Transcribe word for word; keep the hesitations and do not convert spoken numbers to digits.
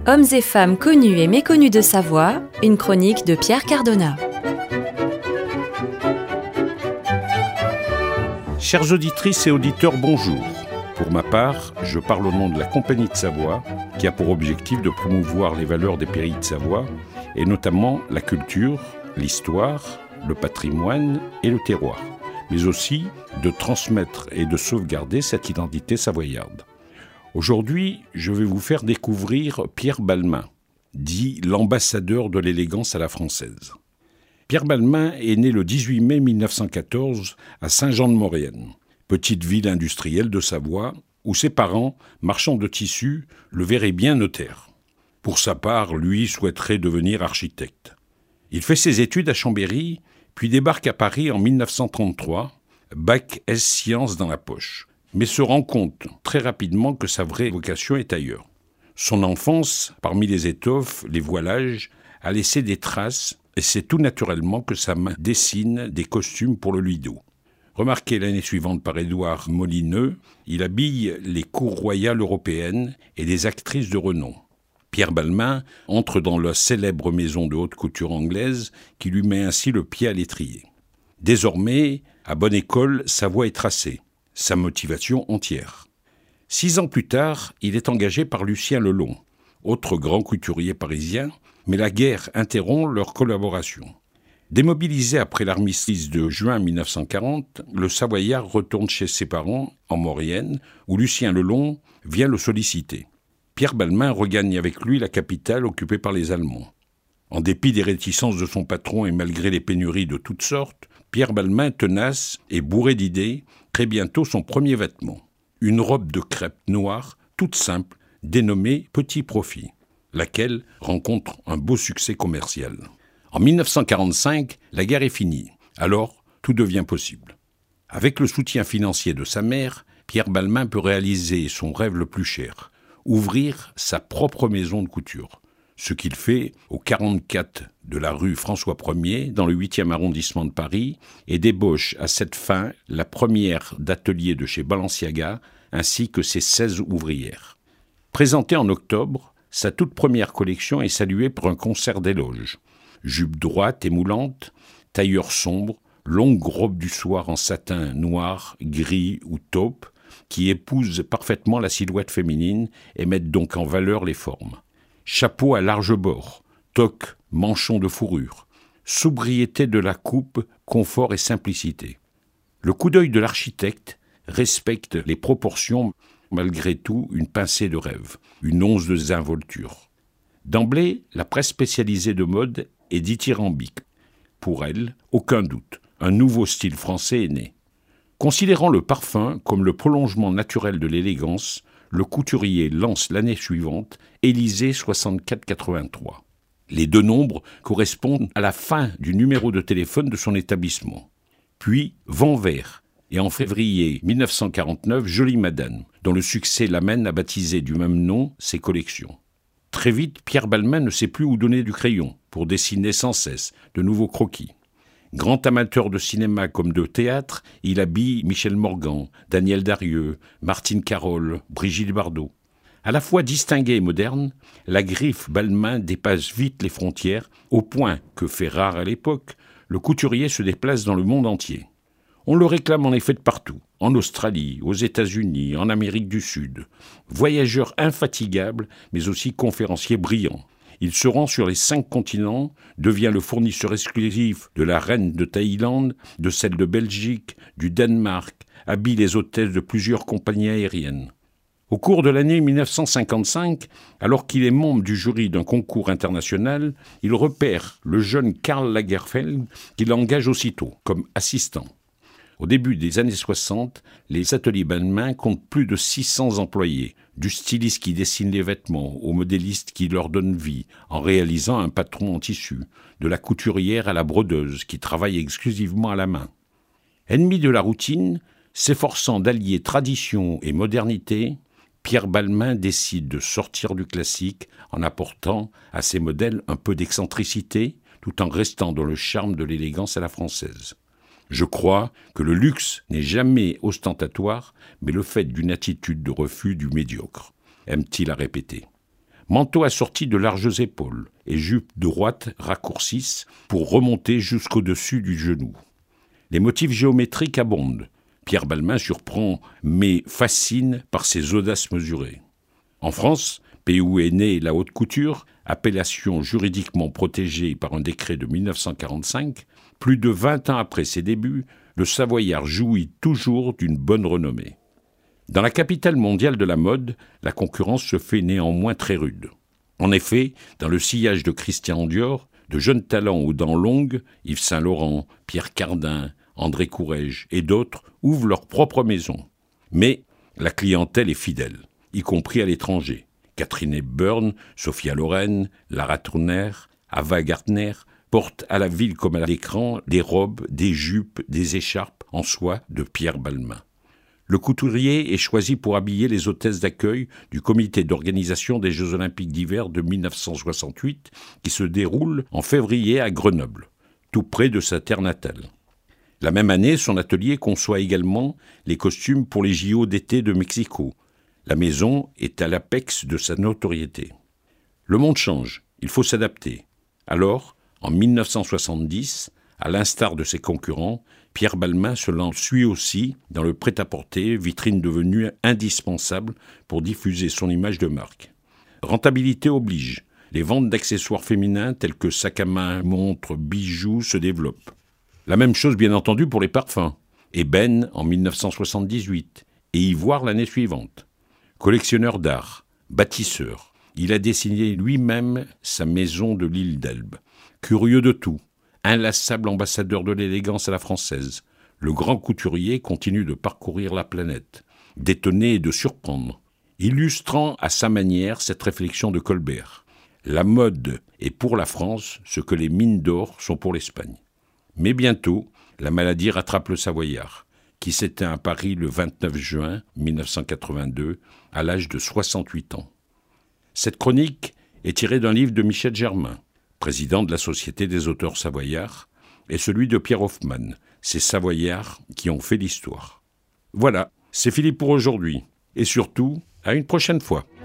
Hommes et femmes connus et méconnus de Savoie, une chronique de Pierre Cardona. Chères auditrices et auditeurs, bonjour. Pour ma part, je parle au nom de la Compagnie de Savoie, qui a pour objectif de promouvoir les valeurs des pays de Savoie, et notamment la culture, l'histoire, le patrimoine et le terroir, mais aussi de transmettre et de sauvegarder cette identité savoyarde. Aujourd'hui, je vais vous faire découvrir Pierre Balmain, dit l'ambassadeur de l'élégance à la française. Pierre Balmain est né le dix-huit mai mille neuf cent quatorze à Saint-Jean-de-Maurienne, petite ville industrielle de Savoie, où ses parents, marchands de tissus, le verraient bien notaire. Pour sa part, lui souhaiterait devenir architecte. Il fait ses études à Chambéry, puis débarque à Paris en mille neuf cent trente-trois, bac S sciences dans la poche, mais se rend compte très rapidement que sa vraie vocation est ailleurs. Son enfance, parmi les étoffes, les voilages, a laissé des traces, et c'est tout naturellement que sa main dessine des costumes pour le Lido. Remarqué l'année suivante par Édouard Molineux, il habille les cours royales européennes et des actrices de renom. Pierre Balmain entre dans la célèbre maison de haute couture anglaise qui lui met ainsi le pied à l'étrier. Désormais, à bonne école, sa voie est tracée, sa motivation entière. Six ans plus tard, il est engagé par Lucien Lelong, autre grand couturier parisien, mais la guerre interrompt leur collaboration. Démobilisé après l'armistice de juin mille neuf cent quarante, le Savoyard retourne chez ses parents, en Maurienne, où Lucien Lelong vient le solliciter. Pierre Balmain regagne avec lui la capitale occupée par les Allemands. En dépit des réticences de son patron et malgré les pénuries de toutes sortes, Pierre Balmain, tenace et bourré d'idées, crée bientôt son premier vêtement. Une robe de crêpe noire, toute simple, dénommée Petit Profit, laquelle rencontre un beau succès commercial. En mille neuf cent quarante-cinq, la guerre est finie. Alors, tout devient possible. Avec le soutien financier de sa mère, Pierre Balmain peut réaliser son rêve le plus cher, ouvrir sa propre maison de couture. Ce qu'il fait au quarante-quatre de la rue François Ier, dans le huitième arrondissement de Paris, et débauche à cette fin la première d'atelier de chez Balenciaga, ainsi que ses seize ouvrières. Présentée en octobre, sa toute première collection est saluée par un concert d'éloges. Jupe droite et moulante, tailleur sombre, longue robe du soir en satin noir, gris ou taupe, qui épousent parfaitement la silhouette féminine et mettent donc en valeur les formes. Chapeau à large bord, toque, manchon de fourrure, sobriété de la coupe, confort et simplicité. Le coup d'œil de l'architecte respecte les proportions, malgré tout une pincée de rêve, une once de désinvolture. D'emblée, la presse spécialisée de mode est dithyrambique. Pour elle, aucun doute, un nouveau style français est né. Considérant le parfum comme le prolongement naturel de l'élégance, le couturier lance l'année suivante Élysée soixante-quatre quatre-vingt-trois. Les deux nombres correspondent à la fin du numéro de téléphone de son établissement. Puis Vent Vert, et en février mille neuf cent quarante-neuf, Jolie Madame, dont le succès l'amène à baptiser du même nom ses collections. Très vite, Pierre Balmain ne sait plus où donner du crayon pour dessiner sans cesse de nouveaux croquis. Grand amateur de cinéma comme de théâtre, il habille Michel Morgan, Daniel Darieux, Martine Carole, Brigitte Bardot. À la fois distinguée et moderne, la griffe Balmain dépasse vite les frontières, au point que, fait rare à l'époque, le couturier se déplace dans le monde entier. On le réclame en effet de partout, en Australie, aux États-Unis, en Amérique du Sud. Voyageur infatigable, mais aussi conférencier brillant. Il se rend sur les cinq continents, devient le fournisseur exclusif de la reine de Thaïlande, de celle de Belgique, du Danemark, habille les hôtesses de plusieurs compagnies aériennes. Au cours de l'année mille neuf cent cinquante-cinq, alors qu'il est membre du jury d'un concours international, il repère le jeune Karl Lagerfeld qui l'engage aussitôt comme assistant. Au début des années soixante, les ateliers Balmain comptent plus de six cents employés, du styliste qui dessine les vêtements au modéliste qui leur donne vie en réalisant un patron en tissu, de la couturière à la brodeuse qui travaille exclusivement à la main. Ennemi de la routine, s'efforçant d'allier tradition et modernité, Pierre Balmain décide de sortir du classique en apportant à ses modèles un peu d'excentricité tout en restant dans le charme de l'élégance à la française. Je crois que le luxe n'est jamais ostentatoire, mais le fait d'une attitude de refus du médiocre, aime-t-il à répéter. Manteau assorti de larges épaules et jupe droite raccourcisse pour remonter jusqu'au-dessus du genou. Les motifs géométriques abondent. Pierre Balmain surprend mais fascine par ses audaces mesurées. En France, pays où est née la haute couture, appellation juridiquement protégée par un décret de mille neuf cent quarante-cinq, plus de vingt ans après ses débuts, le Savoyard jouit toujours d'une bonne renommée. Dans la capitale mondiale de la mode, la concurrence se fait néanmoins très rude. En effet, dans le sillage de Christian Dior, de jeunes talents aux dents longues, Yves Saint Laurent, Pierre Cardin, André Courrèges et d'autres ouvrent leur propre maison. Mais la clientèle est fidèle, y compris à l'étranger. Catherine Hepburn, Sophia Loren, Lara Turner, Ava Gardner portent à la ville comme à l'écran des robes, des jupes, des écharpes en soie de Pierre Balmain. Le couturier est choisi pour habiller les hôtesses d'accueil du comité d'organisation des Jeux Olympiques d'hiver de mille neuf cent soixante-huit qui se déroule en février à Grenoble, tout près de sa terre natale. La même année, son atelier conçoit également les costumes pour les J O d'été de Mexico. La maison est à l'apex de sa notoriété. Le monde change, il faut s'adapter. Alors, en mille neuf cent soixante-dix, à l'instar de ses concurrents, Pierre Balmain se lance lui aussi dans le prêt-à-porter, vitrine devenue indispensable pour diffuser son image de marque. Rentabilité oblige, les ventes d'accessoires féminins tels que sacs à main, montres, bijoux se développent. La même chose bien entendu pour les parfums. Ébène en mille neuf cent soixante-dix-huit et Ivoire l'année suivante. Collectionneur d'art, bâtisseur, il a dessiné lui-même sa maison de l'île d'Elbe. Curieux de tout, inlassable ambassadeur de l'élégance à la française, le grand couturier continue de parcourir la planète, d'étonner et de surprendre, illustrant à sa manière cette réflexion de Colbert. La mode est pour la France ce que les mines d'or sont pour l'Espagne. Mais bientôt, la maladie rattrape le Savoyard, qui s'éteint à Paris le vingt-neuf juin mille neuf cent quatre-vingt-deux, à l'âge de soixante-huit ans. Cette chronique est tirée d'un livre de Michel Germain, président de la Société des auteurs savoyards, et celui de Pierre Hoffmann, ces Savoyards qui ont fait l'histoire. Voilà, c'est fini pour aujourd'hui, et surtout, à une prochaine fois.